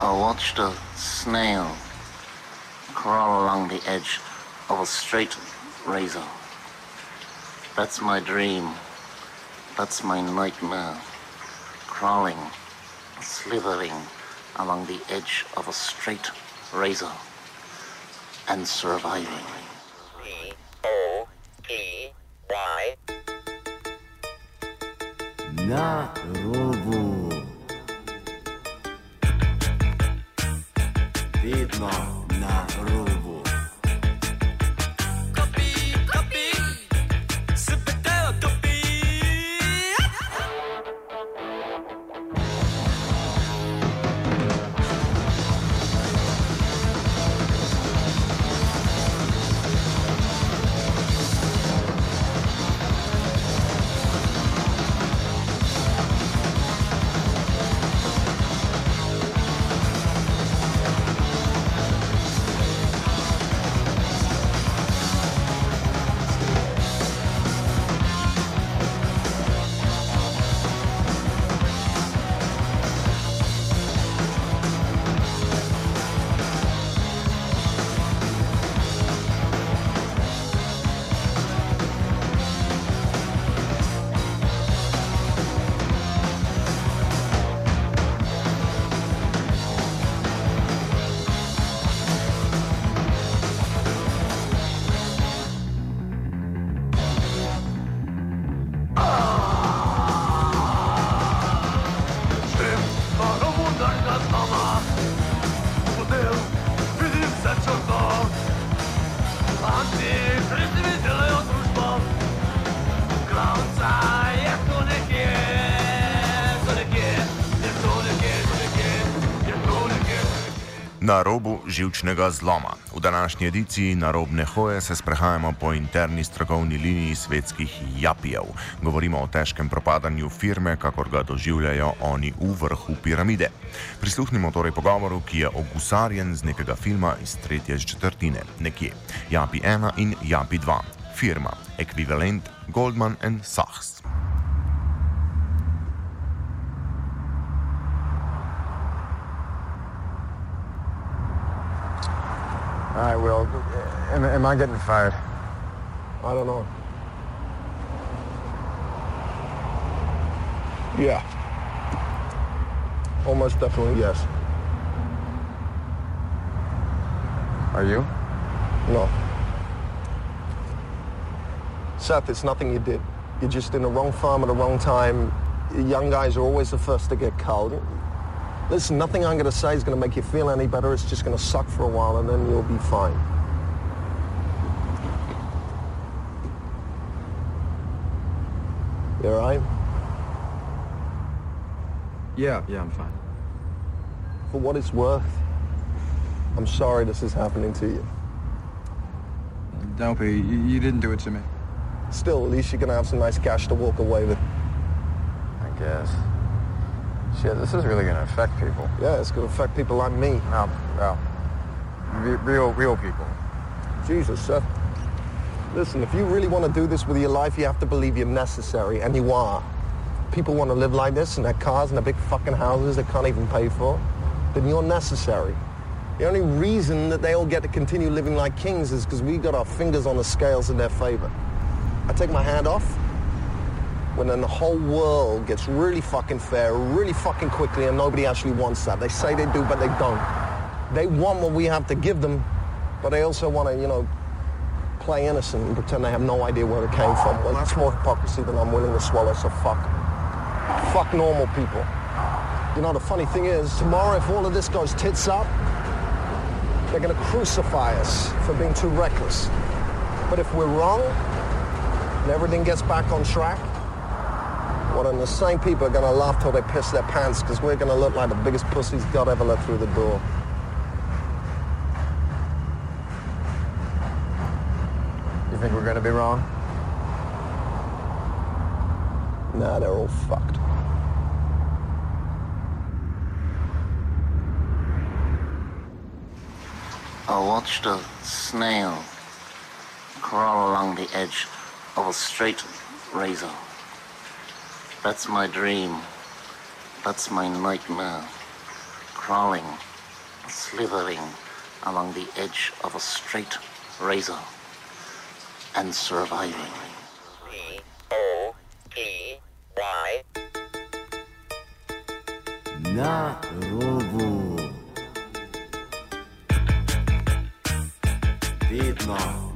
I watched a snail crawl along the edge of a straight razor. That's my dream. That's my nightmare. Crawling, slithering along the edge of a straight razor and surviving. P-O-P-Y Narobu. Vidno na robu. Copy, super copy. Na robu živčnega zloma. V današnji ediciji Narobne hoje se sprehajamo po interni strokovni liniji svetskih japijev. Govorimo o težkem propadanju firme, kakor ga doživljajo oni v vrhu piramide. Prisluhnimo torej pogovoru, ki je ogusarjen z nekega filma iz tretje četrtine, nekje. Japi 1 in Japi 2. Firma. Ekvivalent Goldman & Sachs. All right, Will. Am I getting fired? I don't know. Yeah. Almost definitely yes. Are you? No. Seth, it's nothing you did. You're just in the wrong firm at the wrong time. Young guys are always the first to get culled. Listen, nothing I'm going to say is going to make you feel any better. It's just going to suck for a while, and then you'll be fine. You all right? Yeah, I'm fine. For what it's worth, I'm sorry this is happening to you. Don't be. You didn't do it to me. Still, at least you're going to have some nice cash to walk away with. I guess. Shit, this is really going to affect people. Yeah, it's going to affect people like me. No, real people. Jesus, Seth. Listen, if you really want to do this with your life, you have to believe you're necessary, and you are. People want to live like this in their cars and their big fucking houses they can't even pay for. Then you're necessary. The only reason that they all get to continue living like kings is because we got our fingers on the scales in their favor. I take my hand off when then the whole world gets really fucking fair, really fucking quickly, and nobody actually wants that. They say they do, but they don't. They want what we have to give them, but they also want to, play innocent and pretend they have no idea where it came from. Well, that's more hypocrisy than I'm willing to swallow, so fuck. Fuck normal people. The funny thing is, tomorrow if all of this goes tits up, they're gonna crucify us for being too reckless. But if we're wrong, and everything gets back on track, well, then the same people are gonna laugh till they piss their pants, because we're gonna look like the biggest pussies God ever let through the door. You think we're going to be wrong? Nah, they're all fucked. I watched a snail crawl along the edge of a straight razor. That's my dream. That's my nightmare. Crawling, slithering along the edge of a straight razor and surviving. P-O-P-Y. Na robu. Vedno